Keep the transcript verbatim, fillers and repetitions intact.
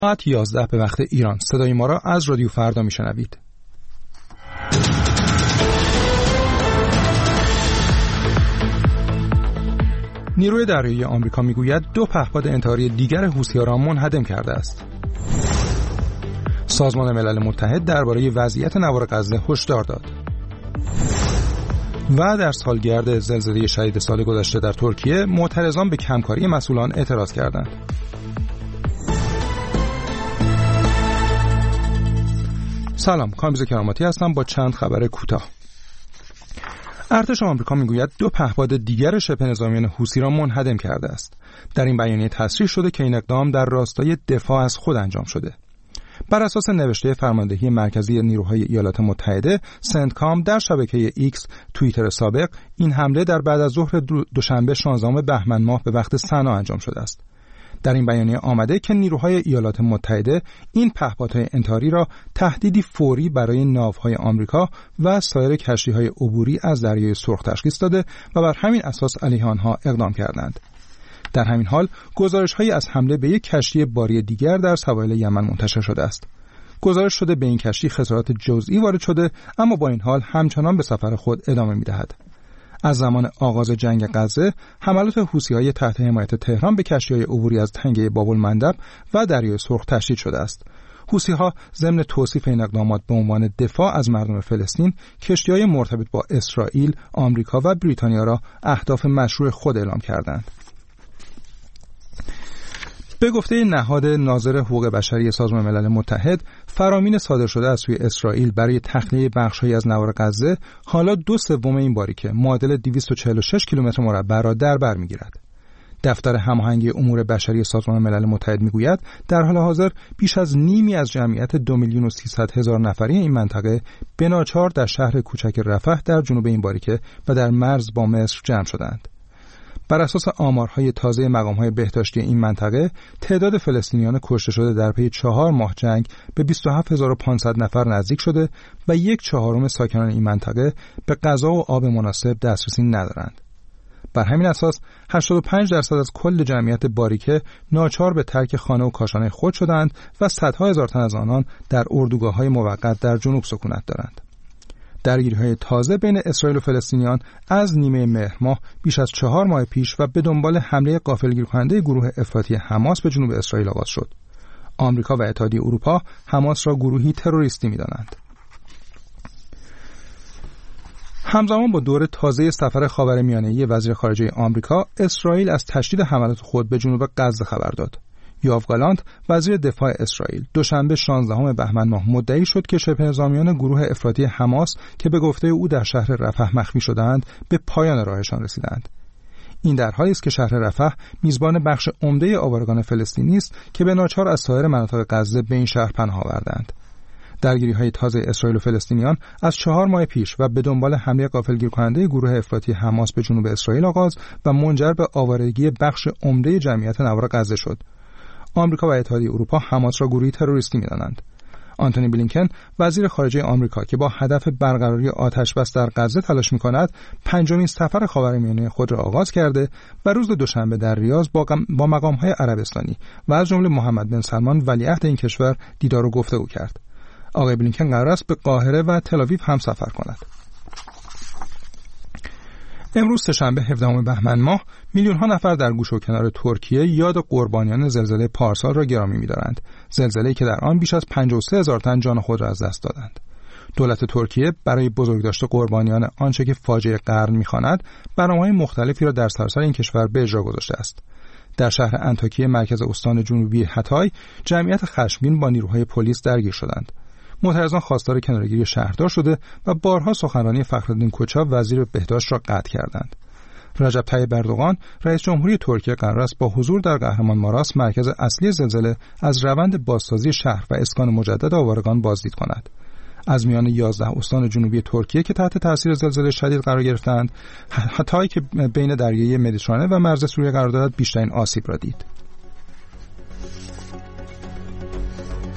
ساعت یازده به وقت ایران. صدای ما را از رادیو فردا میشنوید. نیروی دریایی آمریکا میگوید دو پهپاد انتحاری دیگر حوثی‌ها را منهدم کرده است. سازمان ملل متحد درباره وضعیت نوار غزه هشدار داد. و در سالگرد زلزله شدید سال گذشته در ترکیه، معترضان به کمکاری مسئولان اعتراض کردند. سلام، کامبیز کراماتی هستم با چند خبر کوتاه. ارتش آمریکا میگوید دو پهپاد دیگر شبه نظامیان حوثی را منهدم کرده است. در این بیانیه تصریح شده که این اقدام در راستای دفاع از خود انجام شده. بر اساس نوشته فرماندهی مرکزی نیروهای ایالات متحده سنتکام در شبکه ایکس توییتر سابق، این حمله در بعد از ظهر دوشنبه شانزدهم بهمن ماه به وقت صنا انجام شده است. در این بیانیه آمده که نیروهای ایالات متحده این پهپادهای انتحاری را تهدیدی فوری برای ناوهای آمریکا و سایر کشتی‌های عبوری از دریای سرخ تشخیص داده و بر همین اساس علیه آنها اقدام کردند. در همین حال گزارش‌هایی از حمله به یک کشتی باری دیگر در سواحل یمن منتشر شده است. گزارش شده به این کشتی خسارات جزئی وارد شده، اما با این حال همچنان به سفر خود ادامه می‌دهد. از زمان آغاز جنگ غزه، حملات حوثی‌های تحت حمایت تهران به کشتی‌های عبوری از تنگه باب‌المندب و دریای سرخ تشدید شده است. حوثی‌ها ضمن توصیف این اقدامات به عنوان دفاع از مردم فلسطین، کشتی‌های مرتبط با اسرائیل، آمریکا و بریتانیا را اهداف مشروع خود اعلام کردند. به گفته نهاد ناظر حقوق بشری سازمان ملل متحد، فرامین صادر شده از سوی اسرائیل برای تخلیه بخش‌هایی از نوار غزه حالا دو سوم این باریکه معادل دویست و چهل و شش کیلومتر مربع را در بر می‌گیرد. دفتر هماهنگی امور بشری سازمان ملل متحد می‌گوید در حال حاضر بیش از نیمی از جمعیت دو میلیون و سیصد هزار نفری این منطقه به ناچار در شهر کوچک رفح در جنوب این باریکه و در مرز با مصر جمع شدند. بر اساس آمارهای تازه مقام‌های بهداشتی این منطقه، تعداد فلسطینیان کشته شده در پی چهار ماه جنگ به بیست و هفت هزار و پانصد نفر نزدیک شده و یک چهارم ساکنان این منطقه به غذا و آب مناسب دسترسی ندارند. بر همین اساس هشتاد و پنج درصد از کل جمعیت باریکه ناچار به ترک خانه و کاشانه خود شدند و صدها هزار تن از آنان در اردوگاه‌های موقت در جنوب سکونت دارند. درگیری‌های تازه بین اسرائیل و فلسطینیان از نیمه مهر ماه بیش از چهار ماه پیش و به دنبال حمله غافلگیر کننده گروه افراطی حماس به جنوب اسرائیل آغاز شد. آمریکا و اتحادیه اروپا حماس را گروهی تروریستی می‌دانند. همزمان با دور تازه سفر خاورمیانه‌ای وزیر خارجه آمریکا، اسرائیل از تشدید حملات خود به جنوب غزه خبر داد. یوآف گالانت، وزیر دفاع اسرائیل، دوشنبه شانزدهم بهمن ماه مدعی شد که شبه نظامیان گروه افراطی حماس که به گفته او در شهر رفح مخفی شدند، به پایان راهشان رسیدند. این در حالی است که شهر رفح میزبان بخش عمده آوارگان فلسطینی است که به ناچار از سایر مناطق غزه به این شهر پناه آوردند. درگیری‌های تازه اسرائیل و فلسطینیان از چهار ماه پیش و به دنبال حمله غافلگیر کننده گروه افراطی حماس به جنوب اسرائیل آغاز و منجر به آوارگی بخش عمده جمعیت نوار غزه شد. آمریکا و اتحادیه اروپا حماس را گروهی تروریستی می‌دانند. آنتونی بلینکن، وزیر خارجه آمریکا که با هدف برقراری آتش‌بس در غزه تلاش می‌کند، پنجمین سفر خاورمیانه خود را آغاز کرده و روز دوشنبه در ریاض با, با مقام‌های عربستانی و از جمله محمد بن سلمان ولیعهد این کشور دیدار و گفتگو کرد. آقای بلینکن قرار است به قاهره و تل‌آویو هم سفر کند. امروز سه‌شنبه هفدهم بهمن ماه میلیون‌ها نفر در گوش و کنار ترکیه یاد قربانیان زلزله پارسال را گرامی می‌دارند. زلزله‌ای که در آن بیش از پنجاه و سه هزار تن جان خود را از دست دادند. دولت ترکیه برای بزرگداشت قربانیان آنچه که فاجعه قرن می‌خواند، برنامه‌های مختلفی را در سراسر این کشور به اجرا گذاشته است. در شهر انطاکیه مرکز استان جنوبی هتای، جمعیت خشمگین با نیروهای پلیس درگیر شدند. معترضان خواستار کنارگیری شهردار شده و بارها سخنرانی فخرالدین کوچاب وزیر بهداشت را قطع کردند. رجب طیب اردوغان، رئیس جمهوری ترکیه قرار است با حضور در قهرمان ماراس، مرکز اصلی زلزله، از روند بازسازی شهر و اسکان مجدد آوارگان بازدید کند. از میان یازده استان جنوبی ترکیه که تحت تاثیر زلزله شدید قرار گرفتند، هتایی که بین دریای مدیترانه و مرز سوریه قرار دارد بیشترین آسیب را دید.